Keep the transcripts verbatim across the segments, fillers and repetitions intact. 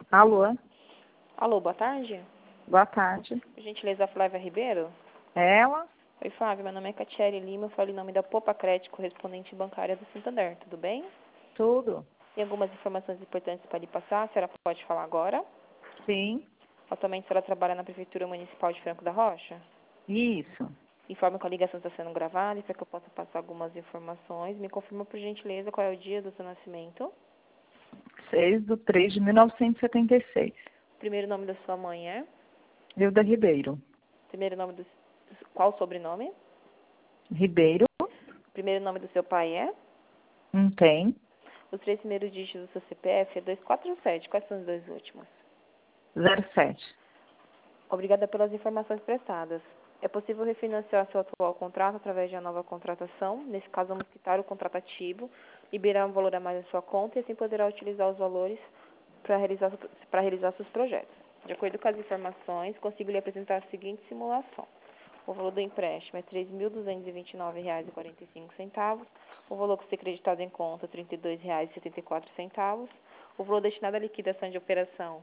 Alô? Alô, boa tarde. Boa tarde. Por gentileza, Flávia Ribeiro? É ela? Oi, Flávia, meu nome é Catiele Lima, eu falo em nome da Popa Crédito, correspondente bancária do Santander, tudo bem? Tudo. Tem algumas informações importantes para lhe passar, a senhora pode falar agora? Sim. Atualmente a senhora trabalha na Prefeitura Municipal de Franco da Rocha? Isso. Informe que a ligação está sendo gravada e para que eu possa passar algumas informações. Me confirma, por gentileza, qual é o dia do seu nascimento? seis de três de mil novecentos e setenta e seis. O primeiro nome da sua mãe é? Hilda Ribeiro. Primeiro nome do... Qual o sobrenome? Ribeiro. O primeiro nome do seu pai é? Não tem. Os três primeiros dígitos do seu C P F é dois quatro sete. Quais são os dois últimos? zero sete. Obrigada pelas informações prestadas. É possível refinanciar seu atual contrato através de uma nova contratação. Nesse caso, vamos quitar o contrato ativo, liberar um valor a mais na sua conta e assim poderá utilizar os valores para realizar, para realizar seus projetos. De acordo com as informações, consigo lhe apresentar a seguinte simulação. O valor do empréstimo é três mil duzentos e vinte e nove reais e quarenta e cinco centavos. O valor que ser creditado em conta é trinta e dois reais e setenta e quatro centavos. O valor destinado à liquidação de operação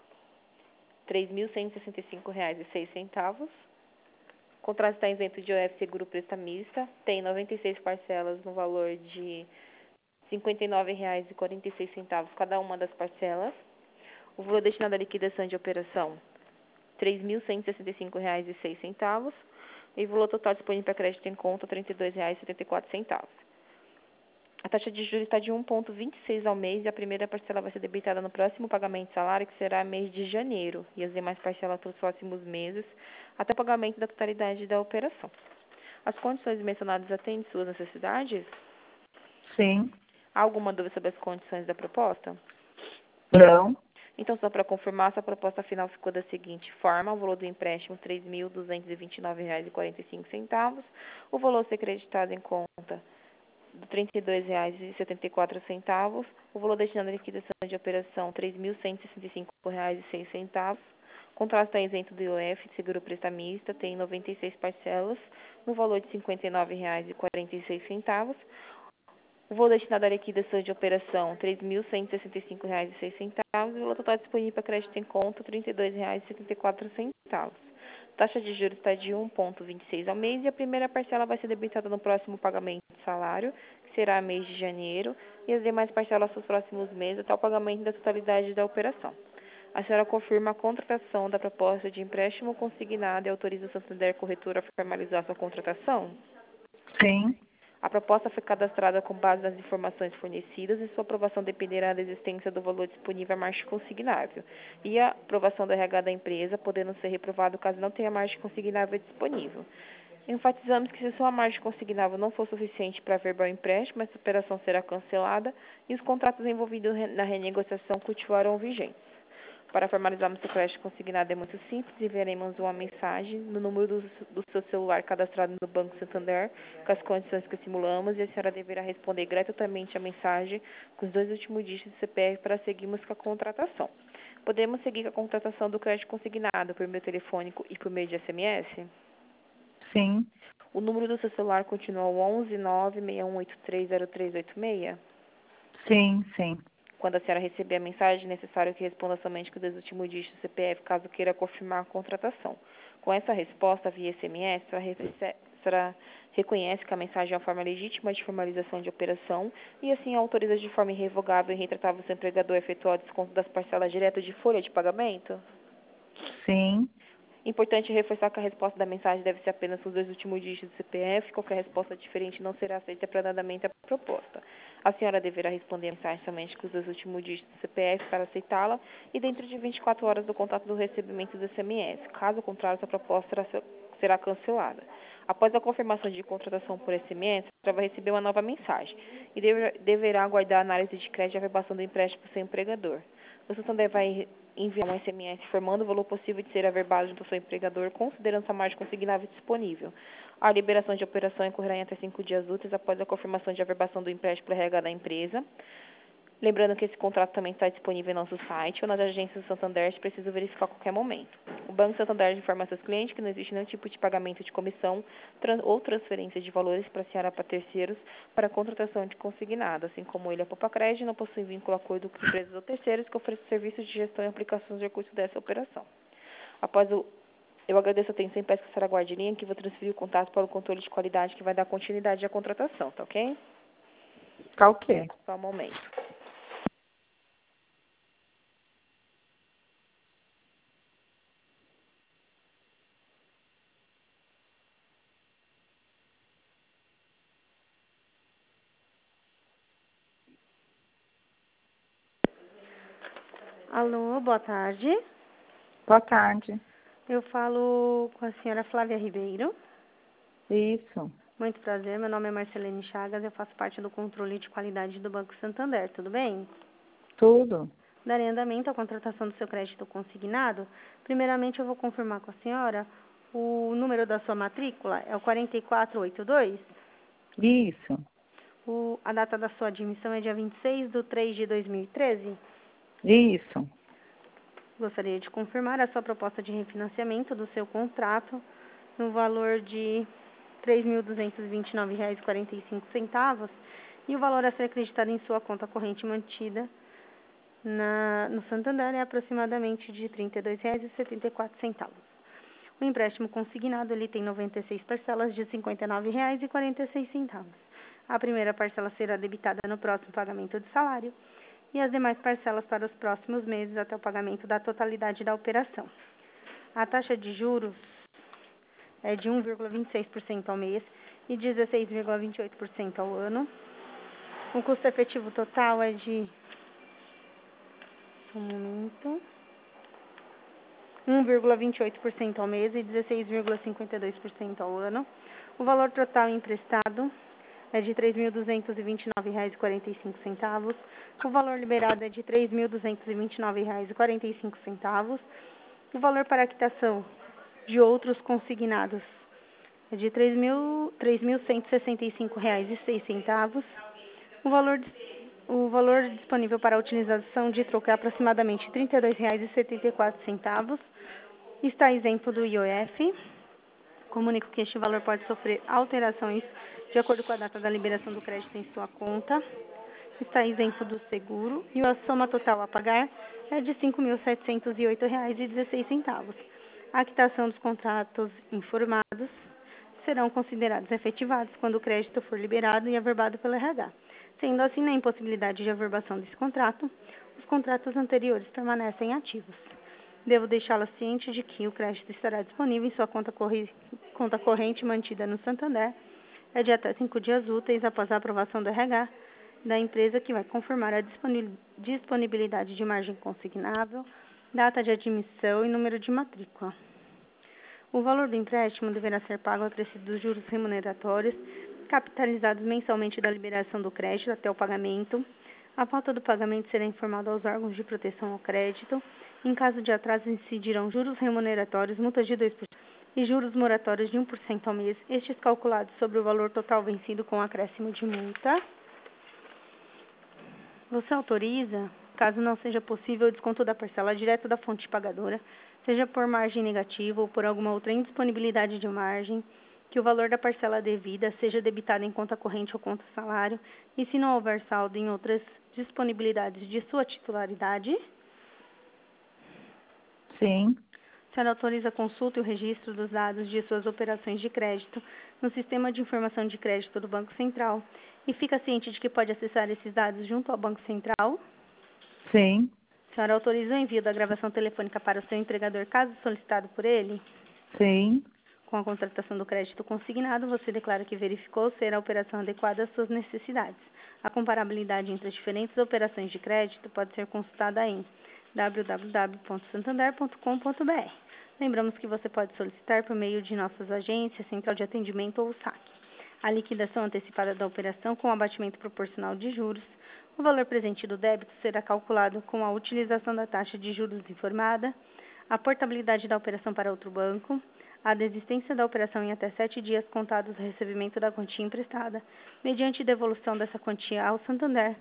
três mil cento e sessenta e cinco reais e seis centavos. O contrato está isento de O F seguro prestamista, tem noventa e seis parcelas no valor de cinquenta e nove reais e quarenta e seis centavos cada uma das parcelas. O valor destinado à liquidação de operação três mil cento e sessenta e cinco reais e seis centavos. E o valor total disponível para crédito em conta trinta e dois reais e setenta e quatro centavos. A taxa de juros está de um vírgula vinte e seis ao mês e a primeira parcela vai ser debitada no próximo pagamento de salário, que será mês de janeiro, e as demais parcelas para os próximos meses, até o pagamento da totalidade da operação. As condições mencionadas atendem suas necessidades? Sim. Há alguma dúvida sobre as condições da proposta? Não. Então, só para confirmar, essa proposta final ficou da seguinte forma: o valor do empréstimo três mil duzentos e vinte e nove reais e quarenta e cinco centavos, o valor a ser creditado em conta de trinta e dois reais e setenta e quatro centavos, o valor destinado à liquidação de operação três mil cento e sessenta e cinco reais e seis centavos, o contrato está isento do I O F, seguro prestamista, tem noventa e seis parcelas, no valor de cinquenta e nove reais e quarenta e seis centavos, o valor destinado à liquidação de operação três mil cento e sessenta e cinco reais e seis centavos, e o valor total disponível para crédito em conta trinta e dois reais e setenta e quatro centavos. A taxa de juros está de um vírgula vinte e seis ao mês e a primeira parcela vai ser debitada no próximo pagamento de salário, que será mês de janeiro, e as demais parcelas nos próximos meses até o pagamento da totalidade da operação. A senhora confirma a contratação da proposta de empréstimo consignado e autoriza o Santander Corretora a formalizar sua contratação? Sim. A proposta foi cadastrada com base nas informações fornecidas e sua aprovação dependerá da existência do valor disponível à margem consignável e a aprovação do R H da empresa, podendo ser reprovado caso não tenha margem consignável disponível. Enfatizamos que se sua margem consignável não for suficiente para verbar o empréstimo, essa operação será cancelada e os contratos envolvidos na renegociação continuarão vigentes. Para formalizarmos o crédito consignado é muito simples, enviaremos uma mensagem no número do, do seu celular cadastrado no Banco Santander, com as condições que simulamos, e a senhora deverá responder gratuitamente a mensagem com os dois últimos dígitos do C P F para seguirmos com a contratação. Podemos seguir com a contratação do crédito consignado por meio telefônico e por meio de S M S? Sim. O número do seu celular continua o onze nove seis um oito três zero três oito seis? Sim, sim. Quando a senhora receber a mensagem, é necessário que responda somente com os dois últimos dígitos do C P F, caso queira confirmar a contratação. Com essa resposta via S M S, a senhora reconhece que a mensagem é uma forma legítima de formalização de operação e assim autoriza de forma irrevogável e retratável o seu empregador a efetuar o desconto das parcelas direto de folha de pagamento? Sim. Importante reforçar que a resposta da mensagem deve ser apenas com os dois últimos dígitos do C P F. Qualquer resposta diferente não será aceita para andamento da proposta. A senhora deverá responder a mensagem somente com os dois últimos dígitos do C P F para aceitá-la e dentro de vinte e quatro horas do contato do recebimento do S M S. Caso contrário, essa proposta será, será cancelada. Após a confirmação de contratação por S M S, você vai receber uma nova mensagem e deve, deverá aguardar a análise de crédito e a averbação do empréstimo para o seu empregador. O Santander vai enviar um S M S informando o valor possível de ser averbado junto ao seu empregador, considerando a margem consignável disponível. A liberação de operação ocorrerá em até cinco dias úteis após a confirmação de averbação do empréstimo pelo R H da empresa. Lembrando que esse contrato também está disponível no nosso site ou nas agências do Santander, se preciso verificar a qualquer momento. O Banco Santander informa a seus clientes que não existe nenhum tipo de pagamento de comissão trans, ou transferência de valores para a senhora para terceiros para a contratação de consignado, assim como ele, a Poupa Crédito, não possui vínculo ou acordo com empresas ou terceiros que oferecem serviços de gestão e aplicação de recursos dessa operação. Após o Eu agradeço a atenção e peço que a senhora aguarde em linha, que vou transferir o contato para o controle de qualidade que vai dar continuidade à contratação, tá ok? Tá ok. Só um momento. Alô, boa tarde. Boa tarde. Eu falo com a senhora Flávia Ribeiro. Isso. Muito prazer, meu nome é Marcelene Chagas, eu faço parte do controle de qualidade do Banco Santander, tudo bem? Tudo. Darei andamento à contratação do seu crédito consignado. Primeiramente, eu vou confirmar com a senhora o número da sua matrícula, é o quatro quatro oito dois. Isso. O, a data da sua admissão é dia vinte e seis de três de dois mil e treze. Isso. Gostaria de confirmar a sua proposta de refinanciamento do seu contrato no valor de três mil duzentos e vinte e nove reais e quarenta e cinco centavos e o valor a ser acreditado em sua conta corrente mantida na, no Santander é aproximadamente de trinta e dois reais e setenta e quatro centavos. O empréstimo consignado ele tem noventa e seis parcelas de cinquenta e nove reais e quarenta e seis centavos. A primeira parcela será debitada no próximo pagamento de salário e as demais parcelas para os próximos meses até o pagamento da totalidade da operação. A taxa de juros é de um vírgula vinte e seis por cento ao mês e dezesseis vírgula vinte e oito por cento ao ano. O custo efetivo total é de um momento, um vírgula vinte e oito por cento ao mês e dezesseis vírgula cinquenta e dois por cento ao ano. O valor total emprestado é de três mil duzentos e vinte e nove reais e quarenta e cinco centavos. O valor liberado é de três mil duzentos e vinte e nove reais e quarenta e cinco centavos. O valor para a quitação de outros consignados é de três mil cento e sessenta e cinco reais e seis centavos. O valor, o valor disponível para a utilização de troco é aproximadamente trinta e dois reais e setenta e quatro centavos. Está isento do I O F. Comunico que este valor pode sofrer alterações de acordo com a data da liberação do crédito em sua conta. Está isento do seguro e a soma total a pagar é de cinco mil setecentos e oito reais e dezesseis centavos. A quitação dos contratos informados serão considerados efetivados quando o crédito for liberado e averbado pelo R H. Sendo assim, na impossibilidade de averbação desse contrato, os contratos anteriores permanecem ativos. Devo deixá-la ciente de que o crédito estará disponível em sua conta, corri... conta corrente mantida no Santander é de até cinco dias úteis após a aprovação do R H da empresa, que vai confirmar a disponibilidade de margem consignável, data de admissão e número de matrícula. O valor do empréstimo deverá ser pago acrescido dos juros remuneratórios, capitalizados mensalmente da liberação do crédito até o pagamento. A falta do pagamento será informada aos órgãos de proteção ao crédito. Em caso de atraso, incidirão juros remuneratórios, multas de dois por cento e juros moratórios de um por cento ao mês, estes calculados sobre o valor total vencido com acréscimo de multa. Você autoriza, caso não seja possível o desconto da parcela direto da fonte pagadora, seja por margem negativa ou por alguma outra indisponibilidade de margem, que o valor da parcela devida seja debitado em conta corrente ou conta salário, e se não houver saldo em outras disponibilidades de sua titularidade. Sim. A senhora autoriza a consulta e o registro dos dados de suas operações de crédito no Sistema de Informação de Crédito do Banco Central e fica ciente de que pode acessar esses dados junto ao Banco Central. Sim. A senhora autoriza o envio da gravação telefônica para o seu entregador, caso solicitado por ele? Sim. Com a contratação do crédito consignado, você declara que verificou ser a operação adequada às suas necessidades. A comparabilidade entre as diferentes operações de crédito pode ser consultada em w w w ponto santander ponto com ponto b r. Lembramos que você pode solicitar por meio de nossas agências, central de atendimento ou saque a liquidação antecipada da operação com abatimento proporcional de juros. O valor presente do débito será calculado com a utilização da taxa de juros informada, a portabilidade da operação para outro banco, a desistência da operação em até sete dias contados do recebimento da quantia emprestada, mediante devolução dessa quantia ao Santander,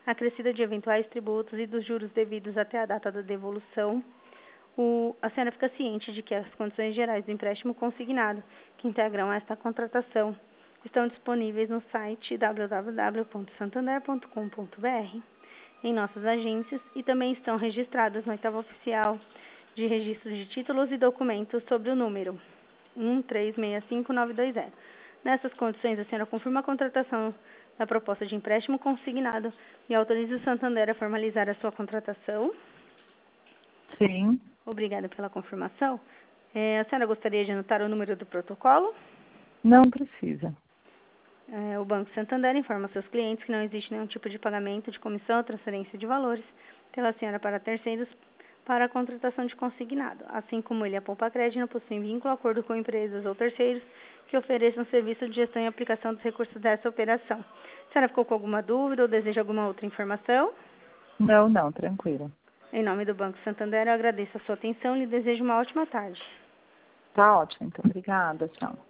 acrescida de eventuais tributos e dos juros devidos até a data da devolução, o, a senhora fica ciente de que as condições gerais do empréstimo consignado que integram esta contratação estão disponíveis no site w w w ponto santander ponto com ponto b r, em nossas agências, e também estão registradas no oitavo oficial de registro de títulos e documentos sobre o número um três seis cinco nove dois zero. Nessas condições, a senhora confirma a contratação da proposta de empréstimo consignado e autoriza o Santander a formalizar a sua contratação? Sim. Obrigada pela confirmação. É, a senhora gostaria de anotar o número do protocolo? Não precisa. É, o Banco Santander informa seus clientes que não existe nenhum tipo de pagamento de comissão ou transferência de valores pela senhora para terceiros para a contratação de consignado. Assim como ele, a Poupa Crédito, não possui vínculo, acordo com empresas ou terceiros que ofereçam serviço de gestão e aplicação dos recursos dessa operação. A senhora ficou com alguma dúvida ou deseja alguma outra informação? Não, não, tranquilo. Em nome do Banco Santander, eu agradeço a sua atenção e lhe desejo uma ótima tarde. Tá ótimo, então. Obrigada, tchau.